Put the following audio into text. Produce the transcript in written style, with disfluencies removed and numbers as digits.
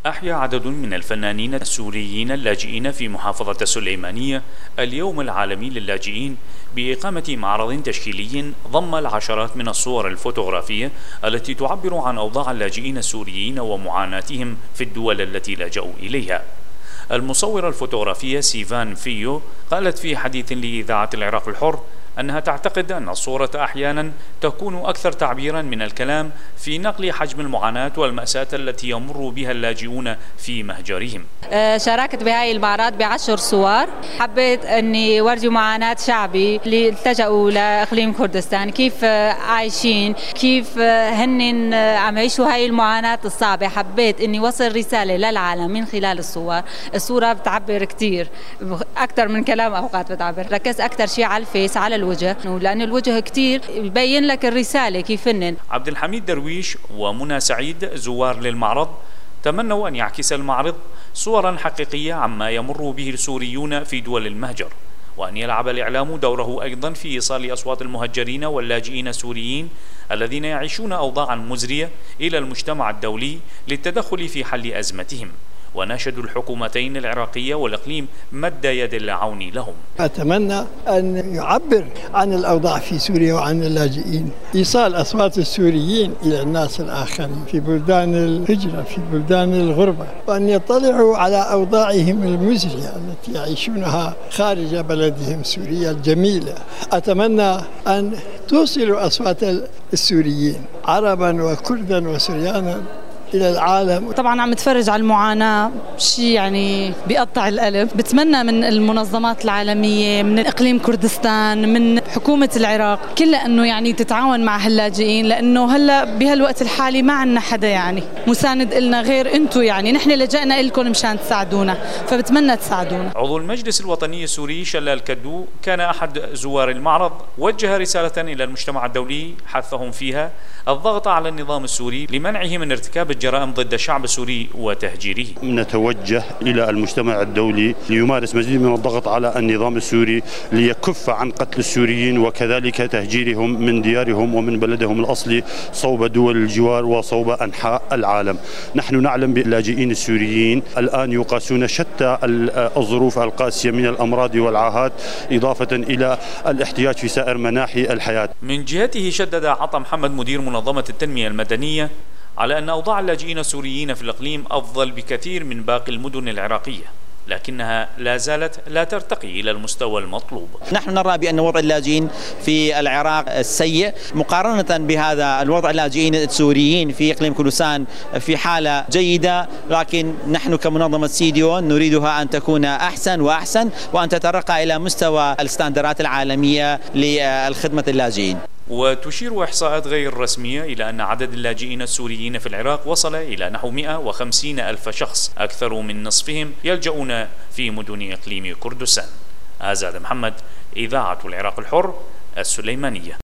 أحيا عدد من الفنانين السوريين اللاجئين في محافظة السليمانية اليوم العالمي للاجئين بإقامة معرض تشكيلي ضم العشرات من الصور الفوتوغرافية التي تعبر عن أوضاع اللاجئين السوريين ومعاناتهم في الدول التي لجأوا إليها. المصورة الفوتوغرافية سيفان فيو قالت في حديث لإذاعة العراق الحر أنها تعتقد أن الصورة أحيانا تكون أكثر تعبيرا من الكلام في نقل حجم المعاناة والمأساة التي يمر بها اللاجئون في مهجرهم. شاركت بهاي المعرض ب10 صور، حبيت أني ورجي معاناة شعبي اللي التجأوا لإقليم كردستان، كيف عايشين، كيف هن عم يعيشوا هاي المعاناة الصعبة. حبيت أني وصل رسالة للعالم من خلال الصور. الصورة بتعبر كتير أكثر من كلام، أوقات بتعبر. ركزت أكثر شيء على الفيس، على الوجه، لأن الوجه كتير يبين لك الرسالة كيف هن. عبد الحميد درويش ومنى سعيد زوار للمعرض تمنوا أن يعكس المعرض صورا حقيقية عما يمر به السوريون في دول المهجر، وأن يلعب الإعلام دوره أيضا في إيصال أصوات المهجرين واللاجئين السوريين الذين يعيشون أوضاعا مزرية إلى المجتمع الدولي للتدخل في حل أزمتهم. وناشدوا الحكومتين العراقية والإقليم مد يد العون لهم. أتمنى أن يعبر عن الأوضاع في سوريا وعن اللاجئين، إيصال أصوات السوريين إلى الناس الآخرين في بلدان الهجرة، في بلدان الغربة، وأن يطلعوا على أوضاعهم المزرية التي يعيشونها خارج بلدهم سوريا الجميلة. أتمنى أن توصلوا أصوات السوريين عربا وكردا وسريانا إلى العالم. طبعا عم نتفرج على المعاناة، شيء يعني بيقطع القلب. بتمنى من المنظمات العالمية، من إقليم كردستان، من حكومة العراق كلها أنه يعني تتعاون مع هاللاجئين، لأنه هلا بهالوقت الحالي ما عندنا حدا يعني مساند إلنا غير أنتم. يعني نحن لجأنا لكم مشان تساعدونا، فبتمنى تساعدونا. عضو المجلس الوطني السوري شلال كدو كان أحد زوار المعرض، وجه رسالة إلى المجتمع الدولي حثهم فيها الضغط على النظام السوري لمنعه من ارتكاب الجرائم ضد الشعب السوري وتهجيره. نتوجه إلى المجتمع الدولي ليمارس مزيد من الضغط على النظام السوري ليكف عن قتل السوريين وكذلك تهجيرهم من ديارهم ومن بلدهم الأصلي صوب دول الجوار وصوب أنحاء العالم. نحن نعلم باللاجئين السوريين الآن يقاسون شتى الظروف القاسية من الأمراض والعاهات، إضافة إلى الاحتياج في سائر مناحي الحياة. من جهته شدد عطا محمد مدير منظمة التنمية المدنية على أن أوضاع اللاجئين السوريين في الإقليم أفضل بكثير من باقي المدن العراقية، لكنها لا زالت لا ترتقي إلى المستوى المطلوب. نحن نرى بأن وضع اللاجئين في العراق سيء مقارنة بهذا الوضع. اللاجئين السوريين في إقليم كردستان في حالة جيدة، لكن نحن كمنظمة سيديو نريدها أن تكون أحسن وأحسن، وأن تترقى إلى مستوى الستاندرات العالمية للخدمة اللاجئين. وتشير إحصاءات غير رسمية إلى أن عدد اللاجئين السوريين في العراق وصل إلى نحو 150 ألف شخص، أكثر من نصفهم يلجؤون في مدن إقليم كردستان. آزاد محمد، إذاعة العراق الحر، السليمانية.